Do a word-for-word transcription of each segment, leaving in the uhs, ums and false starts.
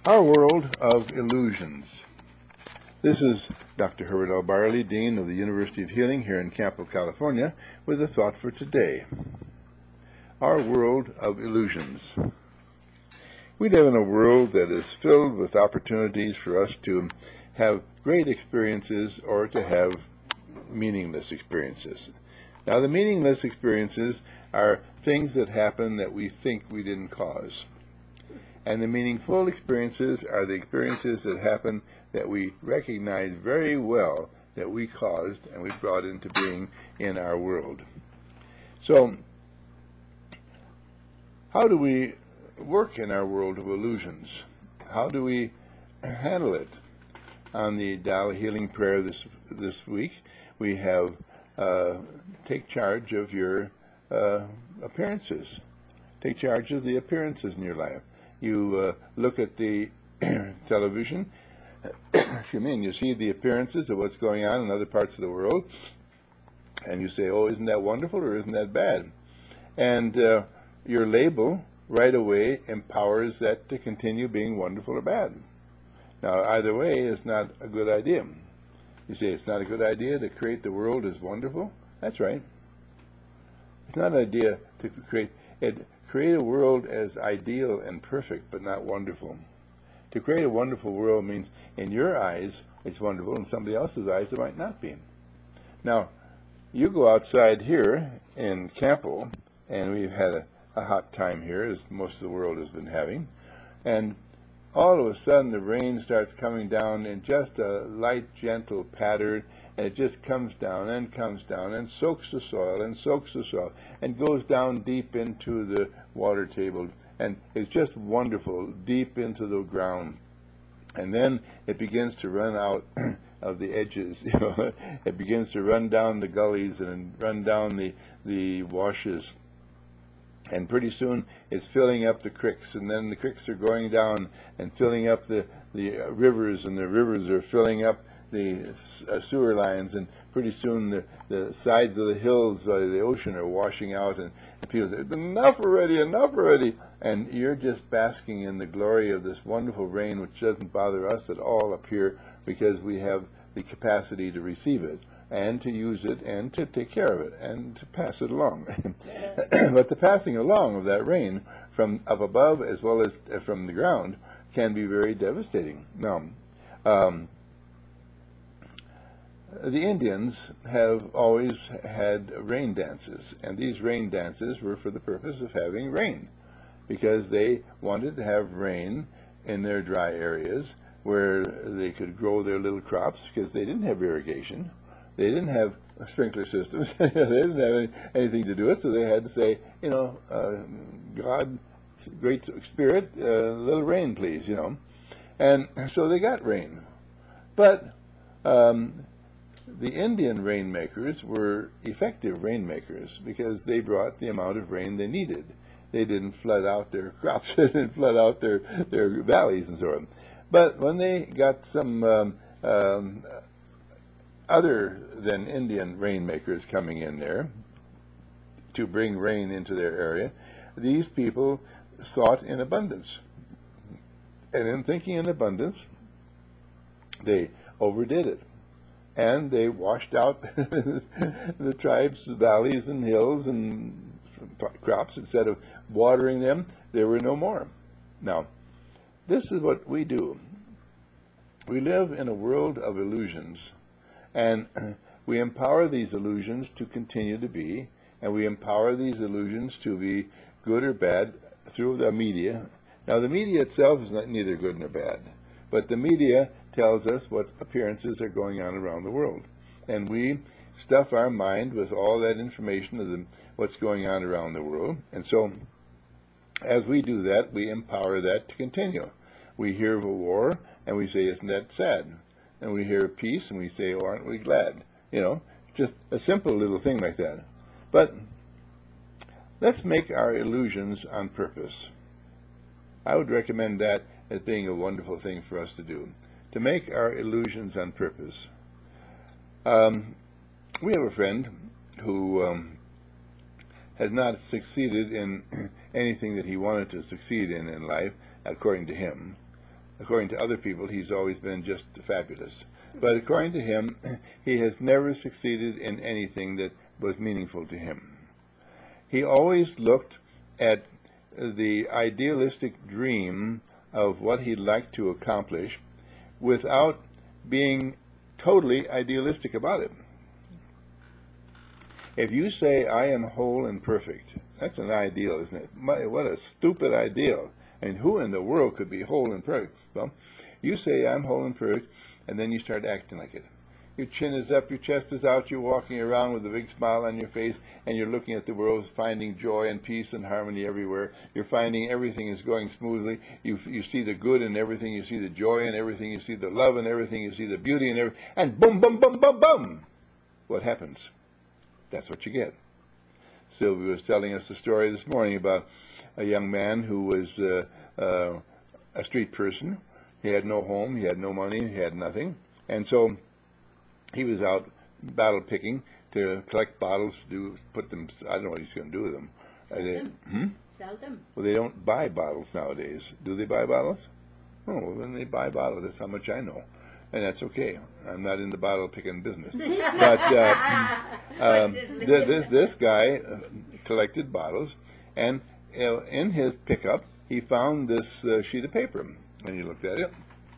Our world of illusions. This is Doctor Herbert L. Barley, Dean of the University of Healing here in Campo, California, with a thought for today. Our world of illusions. We live in a world that is filled with opportunities for us to have great experiences or to have meaningless experiences. Now, the meaningless experiences are things that happen that we think we didn't cause. And the meaningful experiences are the experiences that happen that we recognize very well that we caused and we brought into being in our world. So, how do we work in our world of illusions? How do we handle it? On the Tao Healing Prayer this this week, we have uh, take charge of your uh, appearances. Take charge of the appearances in your life. You uh, look at the television, excuse me, and you see the appearances of what's going on in other parts of the world, and you say, oh, isn't that wonderful or isn't that bad? And uh, your label right away empowers that to continue being wonderful or bad. Now, either way is not a good idea. You say it's not a good idea to create the world as wonderful? That's right. It's not an idea to create it. Create a world as ideal and perfect, but not wonderful. To create a wonderful world means in your eyes it's wonderful, in somebody else's eyes it might not be. Now, you go outside here in Campo, and we've had a, a hot time here, as most of the world has been having, and all of a sudden the rain starts coming down in just a light, gentle pattern, and it just comes down and comes down and soaks the soil and soaks the soil and goes down deep into the water table, and it's just wonderful, deep into the ground. And then it begins to run out of the edges. You know, it begins to run down the gullies and run down the, the washes. And pretty soon it's filling up the creeks, and then the creeks are going down and filling up the, the uh, rivers, and the rivers are filling up the uh, sewer lines, and pretty soon the, the sides of the hills by the ocean are washing out, and, and people say, enough already, enough already, and you're just basking in the glory of this wonderful rain, which doesn't bother us at all up here because we have the capacity to receive it and to use it and to take care of it and to pass it along. But the passing along of that rain from up above as well as uh, from the ground can be very devastating. Now, um, the Indians have always had rain dances, and these rain dances were for the purpose of having rain, because they wanted to have rain in their dry areas where they could grow their little crops, because they didn't have irrigation. They didn't have sprinkler systems. They didn't have any, anything to do it, so they had to say, you know, uh, God, Great Spirit, a uh, little rain, please, you know. And so they got rain. But um, the Indian rainmakers were effective rainmakers because they brought the amount of rain they needed. They didn't flood out their crops. They didn't flood out their, their valleys and so on. But when they got some um, um, other than Indian rainmakers coming in there to bring rain into their area, these people thought in abundance. And in thinking in abundance, they overdid it. And they washed out the tribes' valleys and hills and crops. Instead of watering them, there were no more. Now, this is what we do. We live in a world of illusions, and we empower these illusions to continue to be, and we empower these illusions to be good or bad through the media. Now, the media itself is not neither good nor bad, but the media tells us what appearances are going on around the world. And we stuff our mind with all that information of the, what's going on around the world. And so, as we do that, we empower that to continue. We hear of a war, and we say, isn't that sad? And we hear of peace, and we say, oh, aren't we glad? You know, just a simple little thing like that. But let's make our illusions on purpose. I would recommend that as being a wonderful thing for us to do, to make our illusions on purpose. Um, we have a friend who um, has not succeeded in anything that he wanted to succeed in in life, according to him. according to other people, he's always been just fabulous. But according to him, he has never succeeded in anything that was meaningful to him. He always looked at the idealistic dream of what he'd like to accomplish without being totally idealistic about it. If you say, I am whole and perfect, that's an ideal, isn't it? My, what a stupid ideal. I mean, who in the world could be whole and perfect? Well, you say, I'm whole and perfect, and then you start acting like it. Your chin is up, your chest is out, you're walking around with a big smile on your face, and you're looking at the world, finding joy and peace and harmony everywhere. You're finding everything is going smoothly. You, you see the good in everything, you see the joy in everything, you see the love in everything, you see the beauty in everything, and boom, boom, boom, boom, boom! What happens? That's what you get. Sylvia was telling us a story this morning about a young man who was uh, uh, a street person. He had no home, he had no money, he had nothing. And so he was out bottle picking to collect bottles, do put them, I don't know what he's going to do with them. Sell they, them. Hmm? Sell them. Well, they don't buy bottles nowadays. Do they buy bottles? Oh, well, then they buy bottles. That's how much I know. And that's okay. I'm not in the bottle picking business. But uh, um, th this, this guy uh, collected bottles, and uh, in his pickup, he found this uh, sheet of paper. And he looked at it,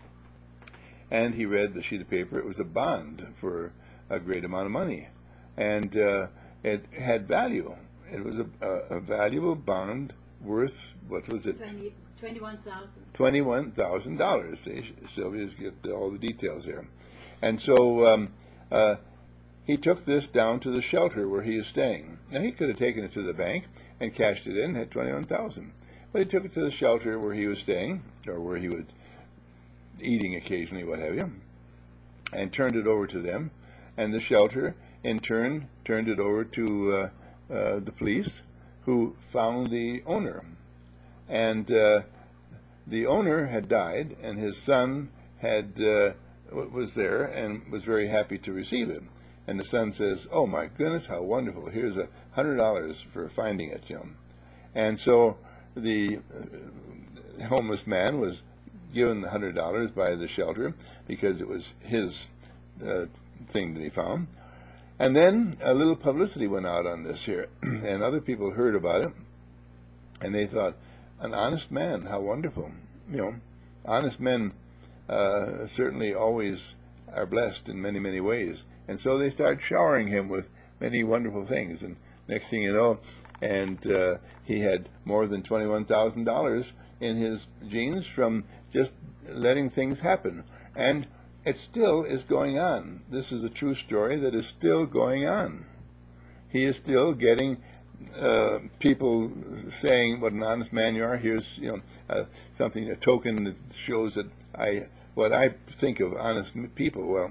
and he read the sheet of paper. It was a bond for a great amount of money, and uh, it had value. It was a, a, a valuable bond worth, what was it? twenty-one thousand. twenty-one thousand dollars. Sylvia's got all the details there. And so um, uh, he took this down to the shelter where he is staying. Now, he could have taken it to the bank and cashed it in, had twenty-one thousand dollars. But he took it to the shelter where he was staying, or where he was eating occasionally, what have you, and turned it over to them. And the shelter, in turn, turned it over to uh, uh, the police, who found the owner. And uh, the owner had died, and his son had uh, was there and was very happy to receive it. And the son says, "Oh my goodness, how wonderful! Here's a hundred dollars for finding it, you know." And so the uh, homeless man was given the hundred dollars by the shelter because it was his uh, thing that he found. And then a little publicity went out on this here, and other people heard about it, and they thought, an honest man, how wonderful. You know, honest men uh, certainly always are blessed in many, many ways. And so they start showering him with many wonderful things. And next thing you know, and uh, he had more than twenty-one thousand dollars in his jeans from just letting things happen. And it still is going on. This is a true story that is still going on. He is still getting Uh, people saying what an honest man you are. Here's, you know, uh, something, a token that shows that I, what I think of honest people. Well,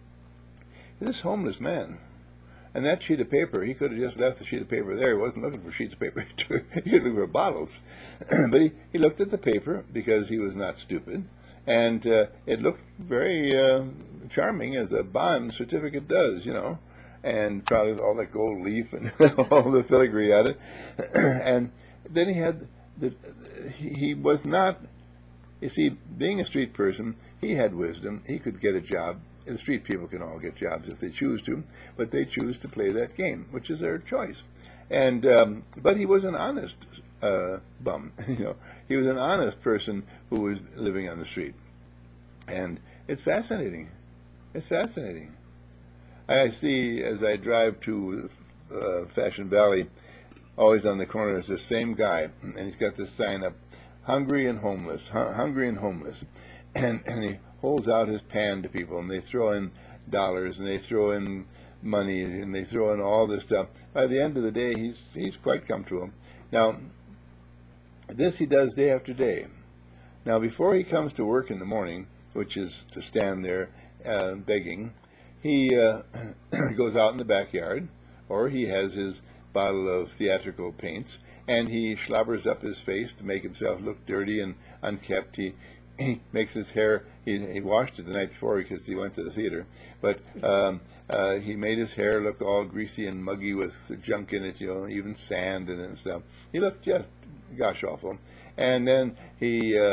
this homeless man, and that sheet of paper, he could have just left the sheet of paper there. He wasn't looking for sheets of paper. He was looking for bottles. But he, he looked at the paper because he was not stupid, and uh, it looked very uh, charming, as a bond certificate does, you know. And probably all that gold leaf and all the filigree at it. And then he had, the, he, he was not, you see, being a street person, he had wisdom. He could get a job. The street people can all get jobs if they choose to, but they choose to play that game, which is their choice. And um, but he was an honest uh, bum. You know, he was an honest person who was living on the street. And it's fascinating. It's fascinating. I see, as I drive to uh, Fashion Valley, always on the corner is the same guy, and he's got this sign up, hungry and homeless, hu hungry and homeless. And, and he holds out his pan to people, and they throw in dollars, and they throw in money, and they throw in all this stuff. By the end of the day, he's, he's quite comfortable. Now, this he does day after day. Now, before he comes to work in the morning, which is to stand there uh, begging, he uh, goes out in the backyard, or he has his bottle of theatrical paints, and he slobbers up his face to make himself look dirty and unkept. He, he makes his hair, he, he washed it the night before because he went to the theater, but um, uh, he made his hair look all greasy and muggy with junk in it, you know, even sand in it and stuff. He looked just gosh awful. And then he um,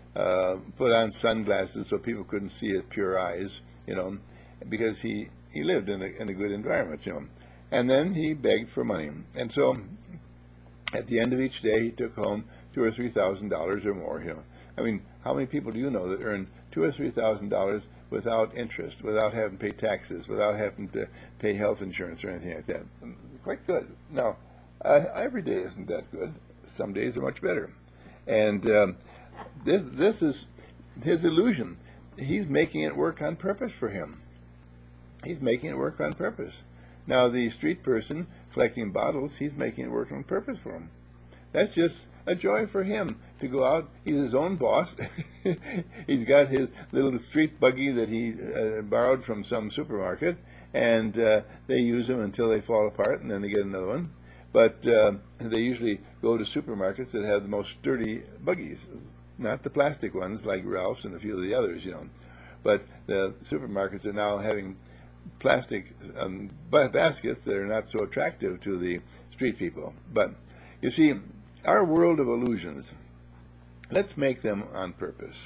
uh, put on sunglasses so people couldn't see his pure eyes, you know, because he, he lived in a, in a good environment, you know. And then he begged for money. And so at the end of each day, he took home two or three thousand dollars or more, you know. I mean, how many people do you know that earn two or three thousand dollars without interest, without having to pay taxes, without having to pay health insurance or anything like that? Quite good. Now, uh, every day isn't that good. Some days are much better. And um, this this is his illusion. He's making it work on purpose for him. He's making it work on purpose. Now, the street person collecting bottles, he's making it work on purpose for him. That's just a joy for him to go out. He's his own boss. He's got his little street buggy that he uh, borrowed from some supermarket, and uh, they use them until they fall apart, and then they get another one. But uh, they usually go to supermarkets that have the most sturdy buggies, not the plastic ones like Ralph's and a few of the others, you know. But the supermarkets are now having plastic um, baskets that are not so attractive to the street people. But you see, our world of illusions, let's make them on purpose.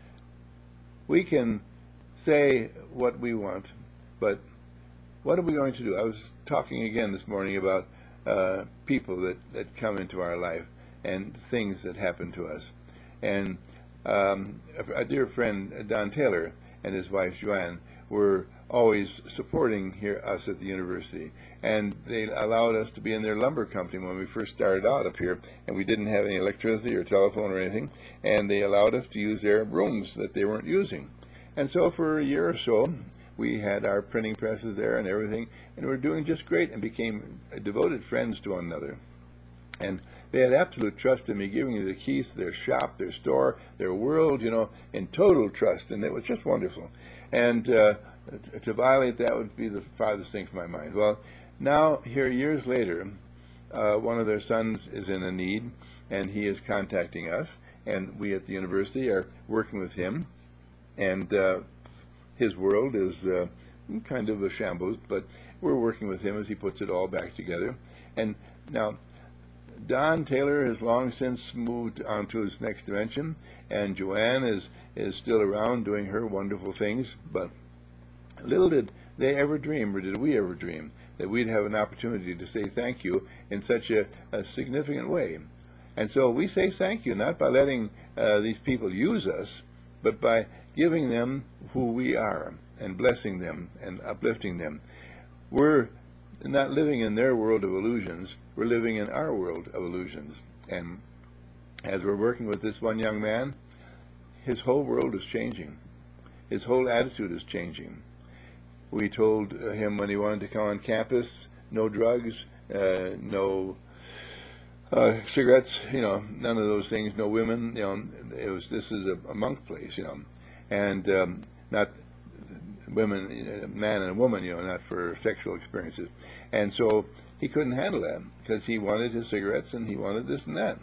We can say what we want, but what are we going to do? I was talking again this morning about uh, people that, that come into our life and things that happen to us. And um, a, a dear friend, Don Taylor, and his wife, Joanne, were always supporting here us at the university, and they allowed us to be in their lumber company when we first started out up here, and we didn't have any electricity or telephone or anything, and they allowed us to use their rooms that they weren't using. And so for a year or so we had our printing presses there and everything, and we were doing just great and became devoted friends to one another. And they had absolute trust in me, giving me the keys to their shop, their store, their world, you know, in total trust, and it was just wonderful. And uh, to violate that would be the farthest thing from my mind. Well, now, here years later, uh, one of their sons is in a need, and he is contacting us, and we at the university are working with him, and uh, his world is uh, kind of a shambles, but we're working with him as he puts it all back together. And now, Don Taylor has long since moved on to his next dimension, and Joanne is, is still around doing her wonderful things, but little did they ever dream, or did we ever dream, that we'd have an opportunity to say thank you in such a, a significant way. And so we say thank you not by letting uh, these people use us, but by giving them who we are and blessing them and uplifting them. We're not living in their world of illusions, we're living in our world of illusions. And as we're working with this one young man, his whole world is changing. His whole attitude is changing. We told him when he wanted to come on campus, no drugs, uh, no uh, cigarettes, you know, none of those things, no women, you know, it was, this is a, a monk place, you know, and um, not women, a man and a woman, you know, not for sexual experiences. And so he couldn't handle that because he wanted his cigarettes and he wanted this and that.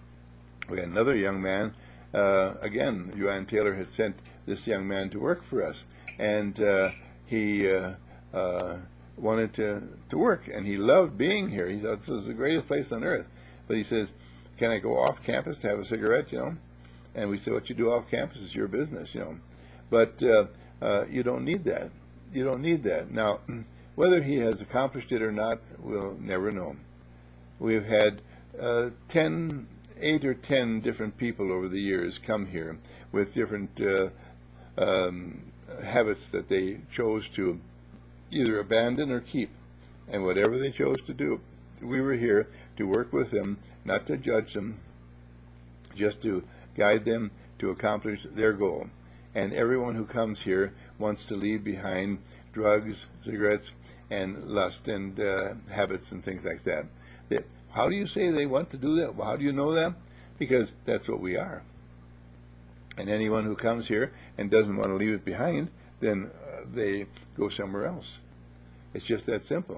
We had another young man, uh, again, Joanne Taylor had sent this young man to work for us, and uh, he uh, uh, wanted to, to work, and he loved being here. He thought this was the greatest place on earth. But he says, can I go off campus to have a cigarette, you know? And we said, what you do off campus is your business, you know. But uh, uh, you don't need that. You don't need that. Now, whether he has accomplished it or not, we'll never know. We've had uh, ten, eight or ten different people over the years come here with different uh, um, habits that they chose to either abandon or keep. And whatever they chose to do, we were here to work with them, not to judge them, just to guide them to accomplish their goal. And everyone who comes here wants to leave behind drugs, cigarettes, and lust and uh, habits and things like that. They, how do you say they want to do that? Well, how do you know that? Because that's what we are. And anyone who comes here and doesn't want to leave it behind, then uh, they go somewhere else. It's just that simple.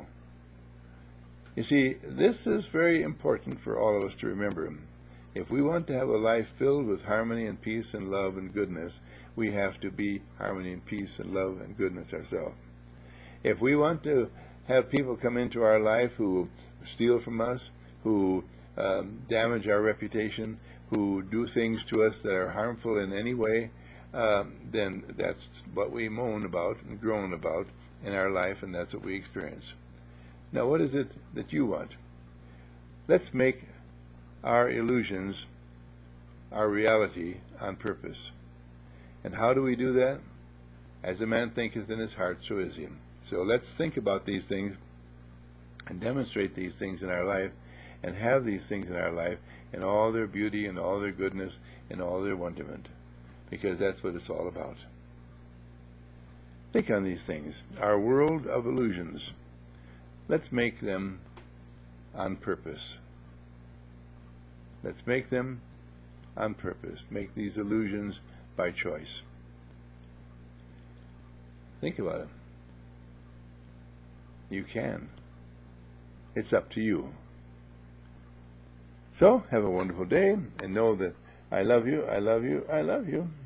You see, this is very important for all of us to remember. If we want to have a life filled with harmony and peace and love and goodness, we have to be harmony and peace and love and goodness ourselves. If we want to have people come into our life who steal from us, who um, damage our reputation, who do things to us that are harmful in any way, um, then that's what we moan about and groan about in our life, and that's what we experience. Now, what is it that you want? Let's make our illusions our reality on purpose. And how do we do that? As a man thinketh in his heart, so is he. So let's think about these things and demonstrate these things in our life and have these things in our life in all their beauty and all their goodness and all their wonderment, because that's what it's all about. Think on these things. Our world of illusions, let's make them on purpose. Let's make them on purpose. Make these illusions by choice. Think about it. You can. It's up to you. So, have a wonderful day, and know that I love you, I love you, I love you.